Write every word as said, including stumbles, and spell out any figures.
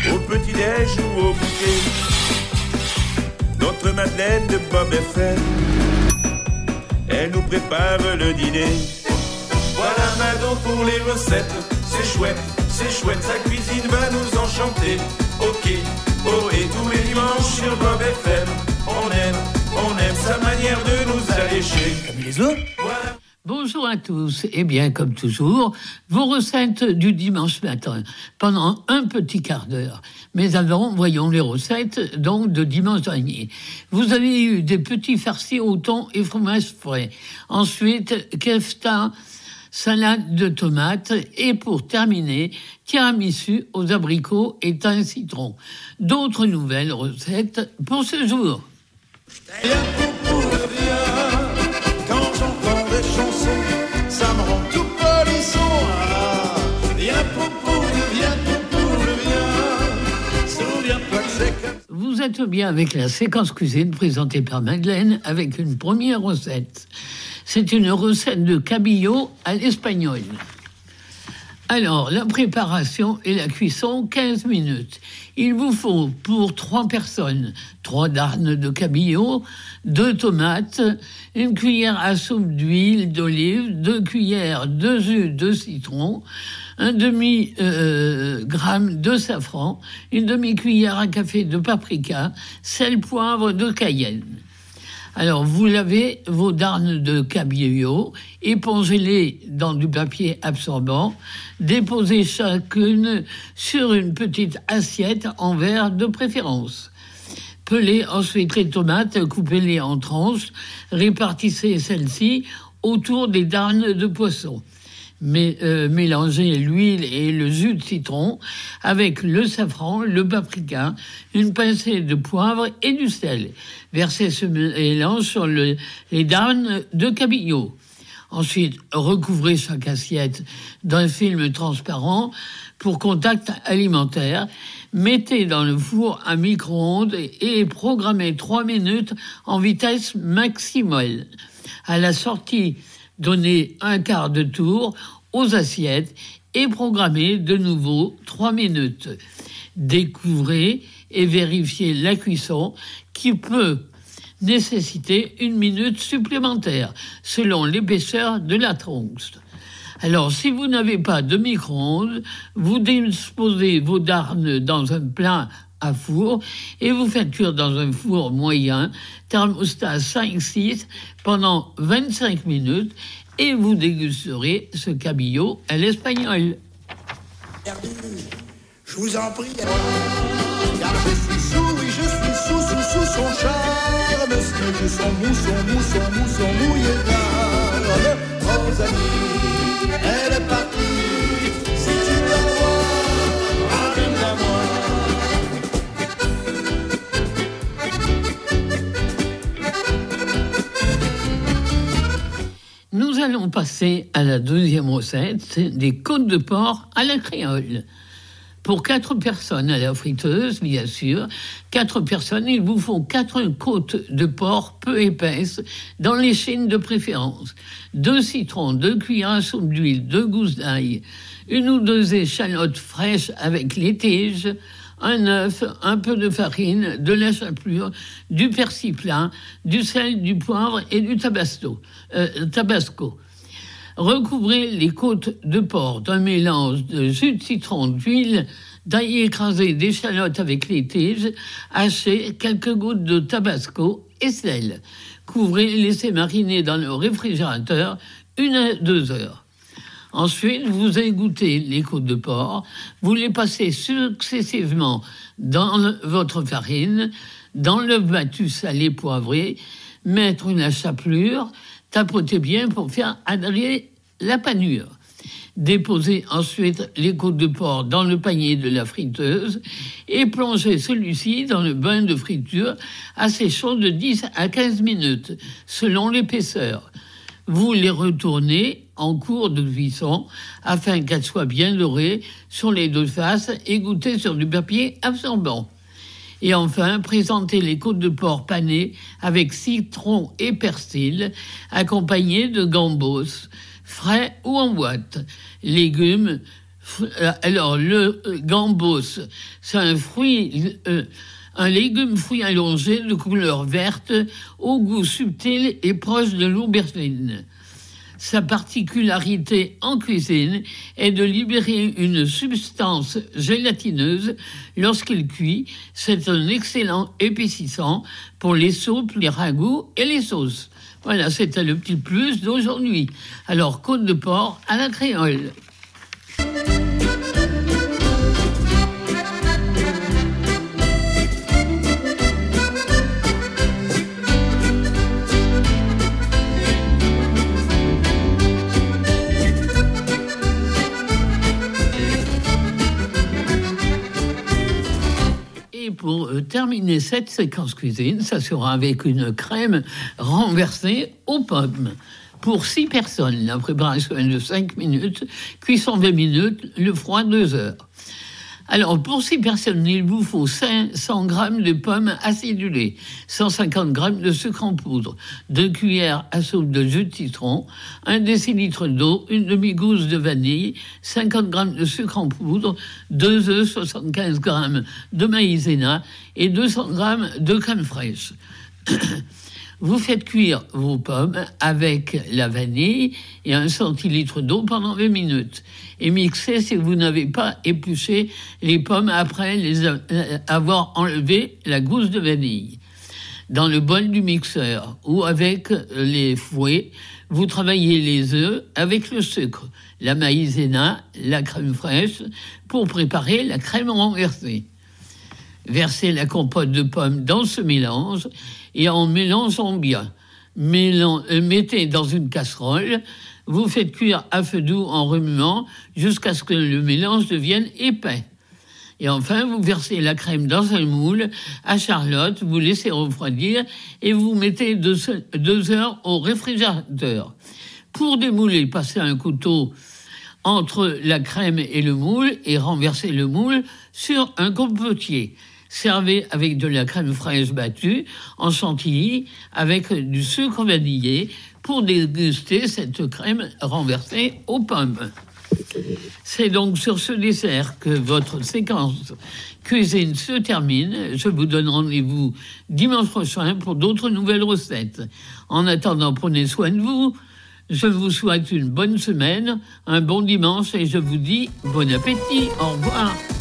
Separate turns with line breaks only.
au petit-déj ou au goûter. Notre Madeleine de Bob F M, elle nous prépare le dîner. Voilà Mado pour les recettes, c'est chouette, c'est chouette, sa cuisine va nous enchanter. Ok, oh et tous les dimanches sur Bob F M, on aime, on aime sa manière de nous allécher.
Comme les autres.
Voilà.
Bonjour à tous. Eh bien, comme toujours, vos recettes du dimanche matin, pendant un petit quart d'heure. Mais avant, voyons les recettes donc de dimanche dernier. Vous avez eu des petits farcis au thon et fromage frais. Ensuite, kefta, salade de tomates. Et pour terminer, tiramisu aux abricots et thym citron. D'autres nouvelles recettes pour ce jour.
Ça me rend tout polisson. Ah, viens poupou, viens poupou, viens. Souviens-toi que c'est comme...
Vous êtes bien avec la séquence cuisine présentée par Madeleine avec une première recette. C'est une recette de cabillaud à l'espagnol. Alors, la préparation et la cuisson, quinze minutes. Il vous faut pour trois personnes, trois darnes de cabillaud, deux tomates, une cuillère à soupe d'huile d'olive, deux cuillères de jus de citron, un demi-gramme euh, de safran, une demi-cuillère à café de paprika, sel, poivre de Cayenne. Alors, vous lavez vos darnes de cabillaud, épongez-les dans du papier absorbant, déposez chacune sur une petite assiette en verre de préférence. Pelez ensuite les tomates, coupez-les en tranches, répartissez celles-ci autour des darnes de poisson. Mais, euh, mélangez l'huile et le jus de citron avec le safran, le paprika, une pincée de poivre et du sel. Versez ce mélange sur le, les darnes de cabillaud. Ensuite, recouvrez chaque assiette d'un film transparent pour contact alimentaire. Mettez dans le four à micro-ondes et programmez trois minutes en vitesse maximale. À la sortie, donnez un quart de tour aux assiettes et programmez de nouveau trois minutes. Découvrez et vérifiez la cuisson qui peut nécessiter une minute supplémentaire selon l'épaisseur de la tronche. Alors, si vous n'avez pas de micro-ondes, vous disposez vos darnes dans un plat à four et vous faites cuire dans un four moyen, thermostat cinq six, pendant vingt-cinq minutes et vous dégusterez ce cabillaud à l'espagnol.
Je vous en prie, car je suis sous, oui, je suis sous, sous, sous son charme. Si je sens mou, son mou, son mou, son mouillé d'arme. Oh, amis, elle est partie. Si tu la vois, ramène-la moi.
Nous allons passer à la deuxième recette, c'est des côtes de porc à la créole. Pour quatre personnes à la friteuse, bien sûr, quatre personnes, il vous faut quatre côtes de porc peu épaisses, dans l'échine de préférence. Deux citrons, deux cuillères à soupe d'huile, deux gousses d'ail, une ou deux échalotes fraîches avec les tiges, un œuf, un peu de farine, de la chapelure, du persil plat, du sel, du poivre et du tabasco. Euh, tabasco. Recouvrez les côtes de porc d'un mélange de jus de citron, d'huile, d'ail écrasé, d'échalotes avec les tiges, hachées, quelques gouttes de tabasco et sel. Couvrez et laissez mariner dans le réfrigérateur une à deux heures. Ensuite, vous égouttez les côtes de porc, vous les passez successivement dans votre farine, dans l'œuf battu salé poivré, mettre une chapelure, tapotez bien pour faire adhérer la panure. Déposez ensuite les côtes de porc dans le panier de la friteuse et plongez celui-ci dans le bain de friture assez chaud de dix à quinze minutes, selon l'épaisseur. Vous les retournez en cours de cuisson afin qu'elles soient bien dorées sur les deux faces, égouttées sur du papier absorbant. Et enfin, présentez les côtes de porc panées avec citron et persil, accompagnés de gambos, frais ou en boîte, légumes, Alors, le gambos, c'est un fruit, euh, un légume fruit allongé de couleur verte, au goût subtil et proche de l'aubergine. Sa particularité en cuisine est de libérer une substance gélatineuse lorsqu'il cuit. C'est un excellent épaississant pour les soupes, les ragoûts et les sauces. Voilà, c'était le petit plus d'aujourd'hui. Alors, côte de porc à la créole. Et pour terminer cette séquence cuisine, ça sera avec une crème renversée aux pommes. Pour six personnes, la préparation est de cinq minutes, cuisson vingt minutes, le froid deux heures. Alors, pour six personnes, il vous faut cinq cents grammes de pommes acidulées, cent cinquante grammes de sucre en poudre, deux cuillères à soupe de jus de citron, un décilitre d'eau, une demi-gousse de vanille, cinquante grammes de sucre en poudre, deux œufs, soixante-quinze grammes de maïzena et deux cents grammes de crème fraîche. Vous faites cuire vos pommes avec la vanille et un centilitre d'eau pendant vingt minutes. Et mixez si vous n'avez pas épluché les pommes après les avoir enlevé la gousse de vanille. Dans le bol du mixeur ou avec les fouets, vous travaillez les œufs avec le sucre, la maïzena, la crème fraîche pour préparer la crème renversée. Versez la compote de pommes dans ce mélange et en mélangeant bien. Mélan- euh, mettez dans une casserole, vous faites cuire à feu doux en remuant jusqu'à ce que le mélange devienne épais. Et enfin, vous versez la crème dans un moule à charlotte, vous laissez refroidir et vous mettez deux, deux heures au réfrigérateur. Pour démouler, passez un couteau entre la crème et le moule et renversez le moule sur un copotier. Servez avec de la crème fraîche battue en chantilly avec du sucre vanillé pour déguster cette crème renversée aux pommes. C'est donc sur ce dessert que votre séquence cuisine se termine. Je vous donne rendez-vous dimanche prochain pour d'autres nouvelles recettes. En attendant, prenez soin de vous. Je vous souhaite une bonne semaine, un bon dimanche et je vous dis bon appétit. Au revoir.